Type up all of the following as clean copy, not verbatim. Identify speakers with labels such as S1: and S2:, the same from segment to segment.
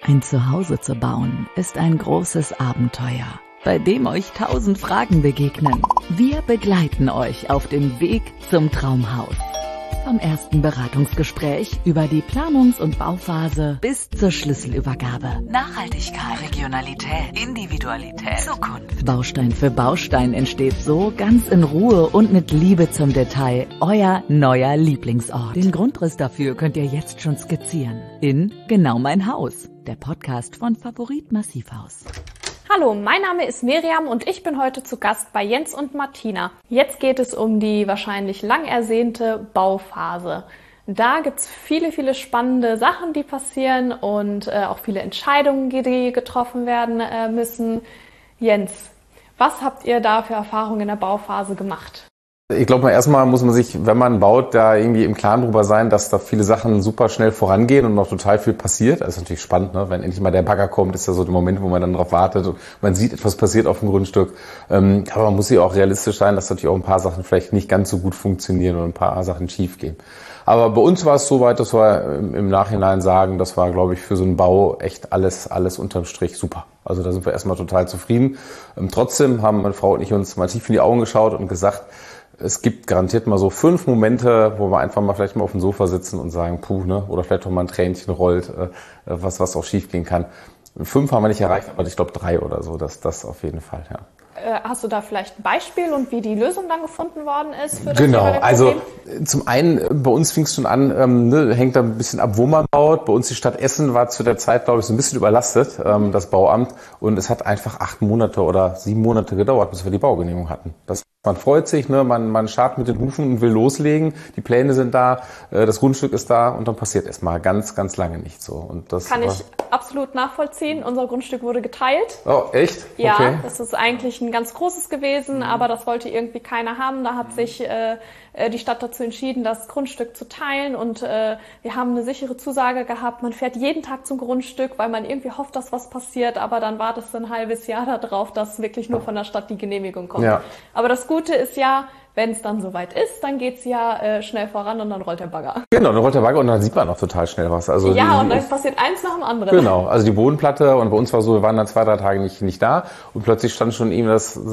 S1: Ein Zuhause zu bauen ist ein großes Abenteuer, bei dem euch 1000 Fragen begegnen. Wir begleiten euch auf dem Weg zum Traumhaus. Vom ersten Beratungsgespräch über die Planungs- und Bauphase bis zur Schlüsselübergabe. Nachhaltigkeit, Regionalität, Individualität, Zukunft. Baustein für Baustein entsteht so ganz in Ruhe und mit Liebe zum Detail euer neuer Lieblingsort. Den Grundriss dafür könnt ihr jetzt schon skizzieren. In Genau mein Haus, der Podcast von Favorit Massivhaus.
S2: Hallo, mein Name ist Miriam und ich bin heute zu Gast bei Jens und Martina. Jetzt geht es um die wahrscheinlich lang ersehnte Bauphase. Da gibt's viele spannende Sachen, die passieren und auch viele Entscheidungen, die getroffen werden müssen. Jens, was habt ihr da für Erfahrungen in der Bauphase gemacht?
S3: Ich glaube, erstmal muss man sich, wenn man baut, da irgendwie im Klaren drüber sein, dass da viele Sachen super schnell vorangehen und noch total viel passiert. Das ist natürlich spannend, ne? Wenn endlich mal der Bagger kommt, ist ja so der Moment, wo man dann drauf wartet und man sieht, etwas passiert auf dem Grundstück. Aber man muss sich auch realistisch sein, dass natürlich auch ein paar Sachen vielleicht nicht ganz so gut funktionieren und ein paar Sachen schief gehen. Aber bei uns war es soweit, dass wir im Nachhinein sagen, das war, glaube ich, für so einen Bau echt alles unterm Strich super. Also da sind wir erstmal total zufrieden. Trotzdem haben meine Frau und ich uns mal tief in die Augen geschaut und gesagt, es gibt garantiert mal so 5 Momente, wo wir einfach mal vielleicht mal auf dem Sofa sitzen und sagen, puh, ne, oder vielleicht auch mal ein Tränchen rollt, was auch schief gehen kann. 5 haben wir nicht erreicht, aber ich glaube 3 oder so, das auf jeden Fall, ja.
S2: Hast du da vielleicht ein Beispiel und wie die Lösung dann gefunden worden ist? Für das
S3: genau, also zum einen, bei uns fing es schon an, hängt da ein bisschen ab, wo man baut. Bei uns die Stadt Essen war zu der Zeit, glaube ich, so ein bisschen überlastet, das Bauamt. Und es hat einfach 8 Monate oder 7 Monate gedauert, bis wir die Baugenehmigung hatten. Man freut sich, ne? Man scharrt mit den Hufen und will loslegen. Die Pläne sind da, das Grundstück ist da und dann passiert erstmal ganz lange nichts so. Und das
S2: kann ich absolut nachvollziehen. Unser Grundstück wurde geteilt.
S3: Oh, echt?
S2: Ja,
S3: okay.
S2: Das ist eigentlich ein ganz großes gewesen, aber das wollte irgendwie keiner haben. Da hat sich die Stadt dazu entschieden, das Grundstück zu teilen und wir haben eine sichere Zusage gehabt. Man fährt jeden Tag zum Grundstück, weil man irgendwie hofft, dass was passiert, aber dann wartest du ein halbes Jahr darauf, dass wirklich nur von der Stadt die Genehmigung kommt. Ja. Aber das Gute ist ja, wenn es dann soweit ist, dann geht's ja schnell voran und dann rollt der Bagger.
S3: Genau, dann rollt der Bagger und dann sieht man auch total schnell was. Also
S2: ja, und dann passiert eins nach dem anderen.
S3: Genau, also die Bodenplatte und bei uns war so, wir waren dann 2-3 Tage nicht da und plötzlich stand schon eben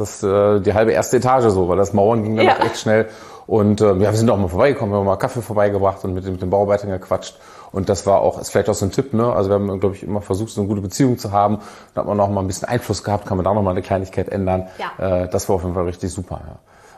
S3: die halbe erste Etage so, weil das Mauern ging dann auch echt schnell. Und wir sind auch mal vorbeigekommen, wir haben mal Kaffee vorbeigebracht und mit den Bauarbeitern gequatscht. Und das war auch, ist vielleicht auch so ein Tipp, ne? Also wir haben, glaube ich, immer versucht, so eine gute Beziehung zu haben. Da hat man auch mal ein bisschen Einfluss gehabt, kann man da noch mal eine Kleinigkeit ändern. Ja. Das war auf jeden Fall richtig super, ja.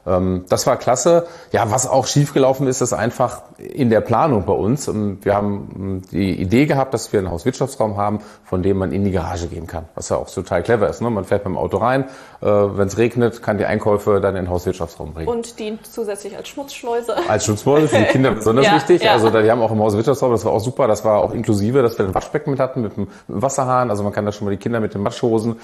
S3: Das war klasse. Ja, was auch schiefgelaufen ist einfach in der Planung bei uns. Wir haben die Idee gehabt, dass wir einen Hauswirtschaftsraum haben, von dem man in die Garage gehen kann. Was ja auch total clever ist, ne? Man fährt mit dem Auto rein, wenn es regnet, kann die Einkäufe dann in den Hauswirtschaftsraum bringen.
S2: Und dient zusätzlich als Schutzschleuse.
S3: Als Schutzschleuse, für die Kinder besonders wichtig. Ja. Also die haben auch im Hauswirtschaftsraum, das war auch super. Das war auch inklusive, dass wir ein Waschbecken mit hatten, mit dem Wasserhahn. Also man kann da schon mal die Kinder mit den Matschhosen.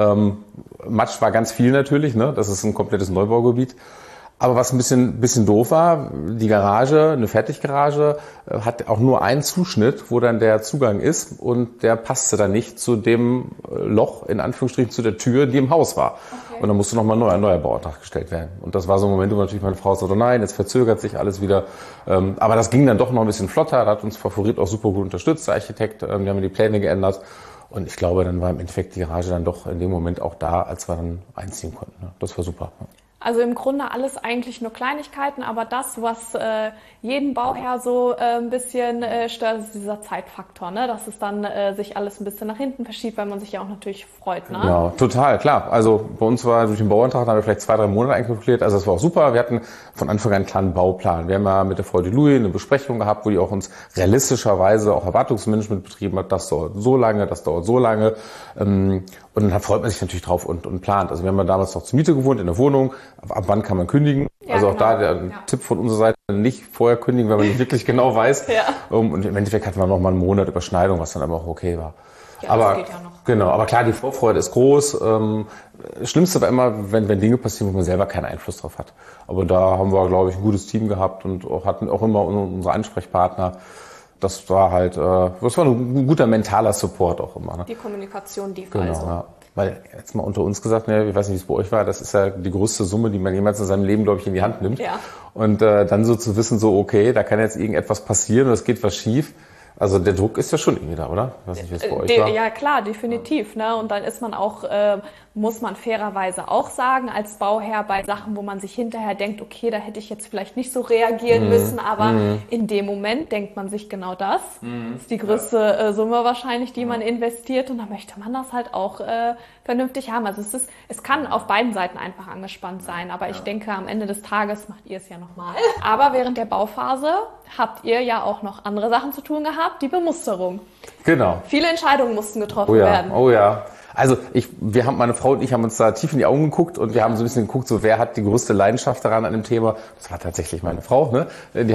S3: Matsch war ganz viel natürlich, ne? Das ist ein komplettes Neubaugebiet. Aber was ein bisschen doof war, die Garage, eine Fertiggarage, hat auch nur einen Zuschnitt, wo dann der Zugang ist und der passte dann nicht zu dem Loch, in Anführungsstrichen, zu der Tür, die im Haus war. Okay. Und dann musste nochmal ein neuer Bauantrag gestellt werden. Und das war so ein Moment, wo natürlich meine Frau sagte, nein, jetzt verzögert sich alles wieder. Aber das ging dann doch noch ein bisschen flotter, da hat uns Favorit auch super gut unterstützt, der Architekt, wir haben die Pläne geändert. Und ich glaube, dann war im Endeffekt die Garage dann doch in dem Moment auch da, als wir dann einziehen konnten. Das war super.
S2: Also im Grunde alles eigentlich nur Kleinigkeiten, aber das, was jeden Bauherr so ein bisschen stört, ist dieser Zeitfaktor, ne? Dass es dann sich alles ein bisschen nach hinten verschiebt, weil man sich ja auch natürlich freut, ne?
S3: Ja, total, klar. Also bei uns war durch den Bauantrag, da haben wir vielleicht 2-3 Monate einkalkuliert, also das war auch super. Wir hatten von Anfang an einen kleinen Bauplan. Wir haben ja mit der Frau Louis eine Besprechung gehabt, wo die auch uns realistischerweise auch Erwartungsmanagement betrieben hat, das dauert so lange, das dauert so lange. Und dann freut man sich natürlich drauf und plant. Also wir haben ja damals noch zur Miete gewohnt in der Wohnung. Ab wann kann man kündigen? Ja, also auch genau. Da der Tipp von unserer Seite, nicht vorher kündigen, weil man nicht wirklich genau weiß. Ja. Und im Endeffekt hatten wir noch mal einen Monat Überschneidung, was dann aber auch okay war.
S2: Ja,
S3: aber
S2: das geht ja noch.
S3: Genau, aber klar, die Vorfreude ist groß. Schlimmste war immer, wenn Dinge passieren, wo man selber keinen Einfluss drauf hat. Aber da haben wir, glaube ich, ein gutes Team gehabt und hatten auch immer unsere Ansprechpartner. Das war halt, das war ein guter mentaler Support auch immer. Ne?
S2: Die Kommunikation, die
S3: genau, also. Ja. Weil, jetzt mal unter uns gesagt, ne, ich weiß nicht, wie es bei euch war, das ist ja die größte Summe, die man jemals in seinem Leben, glaube ich, in die Hand nimmt. Ja. Und dann so zu wissen, so okay, da kann jetzt irgendetwas passieren und es geht was schief. Also der Druck ist ja schon irgendwie da, oder? Ich weiß nicht, wie es bei euch war.
S2: Ja klar, definitiv. Ne? Und dann ist man auch, muss man fairerweise auch sagen, als Bauherr bei Sachen, wo man sich hinterher denkt, okay, da hätte ich jetzt vielleicht nicht so reagieren müssen, aber in dem Moment denkt man sich genau das. Das ist die größte Summe wahrscheinlich, die man investiert, und da möchte man das halt auch vernünftig haben. Also es kann auf beiden Seiten einfach angespannt sein, aber ich denke, am Ende des Tages macht ihr es ja nochmal. Aber während der Bauphase habt ihr ja auch noch andere Sachen zu tun gehabt, die Bemusterung.
S3: Genau.
S2: Viele Entscheidungen mussten getroffen werden.
S3: Oh ja. Also meine Frau und ich haben uns da tief in die Augen geguckt und wir haben so ein bisschen geguckt, so wer hat die größte Leidenschaft daran an dem Thema. Das war tatsächlich meine Frau, ne? Die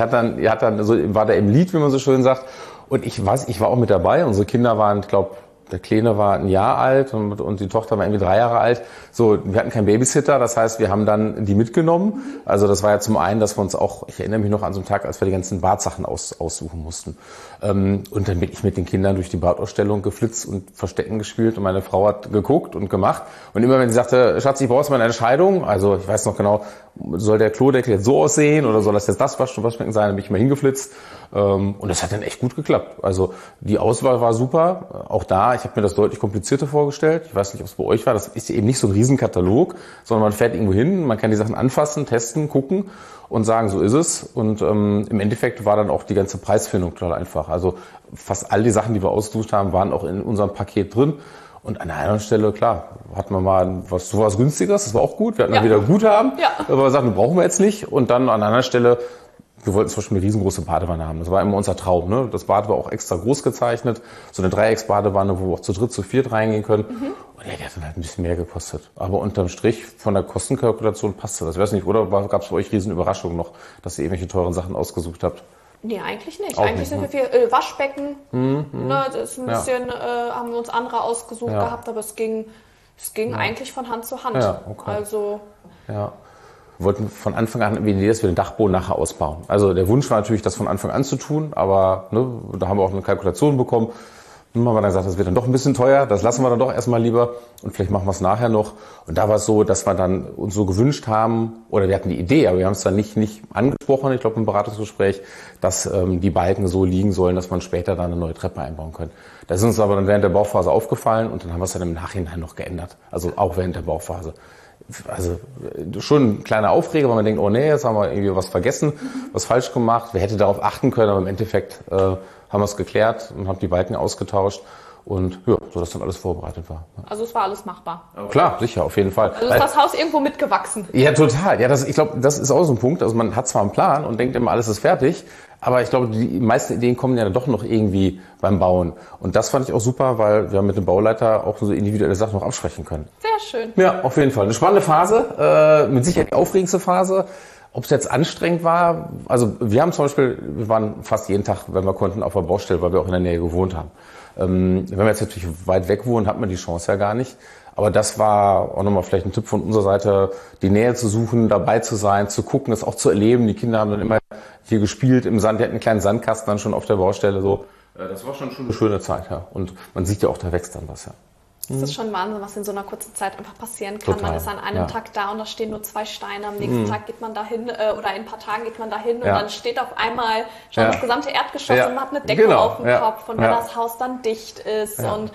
S3: war da im Lied, wie man so schön sagt. Und ich war auch mit dabei. Unsere Kinder waren, ich glaube, der Kleine war 1 Jahr alt und die Tochter war irgendwie 3 Jahre alt. So, wir hatten keinen Babysitter, das heißt, wir haben dann die mitgenommen. Also das war ja zum einen, dass wir uns auch, ich erinnere mich noch an so einen Tag, als wir die ganzen Badsachen aussuchen mussten. Und dann bin ich mit den Kindern durch die Badausstellung geflitzt und Verstecken gespielt und meine Frau hat geguckt und gemacht. Und immer wenn sie sagte, Schatz, ich brauche jetzt mal eine Entscheidung, also ich weiß noch genau, soll der Klodeckel jetzt so aussehen oder soll das jetzt das Waschbecken sein, dann bin ich mal hingeflitzt. Und das hat dann echt gut geklappt. Also die Auswahl war super. Auch da, ich habe mir das deutlich komplizierter vorgestellt. Ich weiß nicht, ob es bei euch war. Das ist eben nicht so ein Riesenkatalog, sondern man fährt irgendwo hin, man kann die Sachen anfassen, testen, gucken und sagen, so ist es. Und im Endeffekt war dann auch die ganze Preisfindung total einfach. Also fast all die Sachen, die wir ausgesucht haben, waren auch in unserem Paket drin. Und an einer anderen Stelle, klar, hatten wir mal sowas Günstiges, das war auch gut. Wir hatten dann wieder Guthaben, aber wir sagten, brauchen wir jetzt nicht. Und dann an einer anderen Stelle, wir wollten zum Beispiel eine riesengroße Badewanne haben. Das war immer unser Traum. Ne? Das Bad war auch extra groß gezeichnet. So eine Dreiecksbadewanne, wo wir auch zu dritt, zu viert reingehen können. Und die hat dann halt ein bisschen mehr gekostet. Aber unterm Strich von der Kostenkalkulation passte das. Ich weiß nicht, oder gab es bei euch riesen Überraschungen noch, dass ihr irgendwelche teuren Sachen ausgesucht habt?
S2: Nee, eigentlich nicht.
S3: Auch
S2: eigentlich
S3: nicht,
S2: sind wir viel Waschbecken. Ne, das ist ein bisschen, haben wir uns andere ausgesucht gehabt, aber es ging eigentlich von Hand zu Hand.
S3: Ja, okay.
S2: Also
S3: ja. Wir wollten von Anfang an die Idee, dass wir den Dachboden nachher ausbauen. Also der Wunsch war natürlich, das von Anfang an zu tun, aber da haben wir auch eine Kalkulation bekommen. Und haben wir dann gesagt, das wird dann doch ein bisschen teuer, das lassen wir dann doch erstmal lieber und vielleicht machen wir es nachher noch. Und da war es so, dass wir dann uns so gewünscht haben, oder wir hatten die Idee, aber wir haben es dann nicht angesprochen, ich glaube im Beratungsgespräch, dass die Balken so liegen sollen, dass man später dann eine neue Treppe einbauen kann. Das ist uns aber dann während der Bauphase aufgefallen und dann haben wir es dann im Nachhinein noch geändert, also auch während der Bauphase. Also schon ein kleiner Aufreger, weil man denkt, oh nee, jetzt haben wir irgendwie was vergessen, was falsch gemacht. Wer hätte darauf achten können, aber im Endeffekt haben wir es geklärt und haben die Balken ausgetauscht und ja, so dass dann alles vorbereitet war.
S2: Also es war alles machbar.
S3: Klar, sicher, auf jeden Fall.
S2: Also ist das Haus irgendwo mitgewachsen?
S3: Ja, total. Ja, ich glaube, das ist auch so ein Punkt. Also man hat zwar einen Plan und denkt immer, alles ist fertig, aber ich glaube, die meisten Ideen kommen ja dann doch noch irgendwie beim Bauen. Und das fand ich auch super, weil wir mit dem Bauleiter auch so individuelle Sachen noch absprechen können.
S2: Sehr schön.
S3: Ja, auf jeden Fall. Eine spannende Phase, mit Sicherheit die aufregendste Phase. Ob es jetzt anstrengend war, also wir waren fast jeden Tag, wenn wir konnten, auf der Baustelle, weil wir auch in der Nähe gewohnt haben. Wenn wir jetzt natürlich weit weg wohnen, hat man die Chance ja gar nicht. Aber das war auch nochmal vielleicht ein Tipp von unserer Seite, die Nähe zu suchen, dabei zu sein, zu gucken, das auch zu erleben. Die Kinder haben dann immer hier gespielt im Sand, die hatten einen kleinen Sandkasten dann schon auf der Baustelle. So. Das war schon eine schöne Zeit, ja. Und man sieht ja auch, da wächst dann was, ja.
S2: Das ist schon Wahnsinn, was in so einer kurzen Zeit einfach passieren kann.
S3: Total.
S2: Man ist an einem Tag da und da stehen nur 2 Steine. Am nächsten Tag geht man dahin oder in ein paar Tagen geht man dahin und dann steht auf einmal schon das gesamte Erdgeschoss und man hat eine Decke auf dem Kopf. Und wenn das Haus dann dicht ist und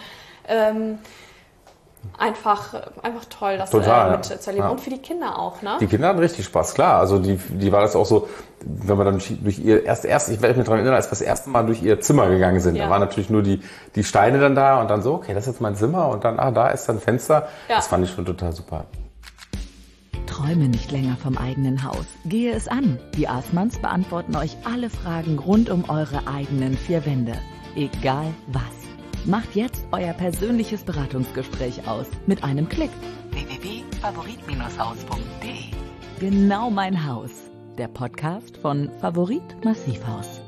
S2: einfach toll, das mitzuerleben. Und für die Kinder auch, ne?
S3: Die Kinder hatten richtig Spaß, klar. Also die war das auch so, wenn wir dann durch ihr ich werde mich daran erinnern, als wir das erste Mal durch ihr Zimmer gegangen sind. Da waren natürlich nur die Steine dann da und dann so, okay, das ist jetzt mein Zimmer und dann, da ist dann ein Fenster. Ja. Das fand ich schon total super.
S1: Träume nicht länger vom eigenen Haus. Gehe es an. Die Aßmanns beantworten euch alle Fragen rund um eure eigenen 4 Wände. Egal was. Macht jetzt euer persönliches Beratungsgespräch aus mit einem Klick. www.favorit-haus.de. Genau mein Haus. Der Podcast von Favorit Massivhaus.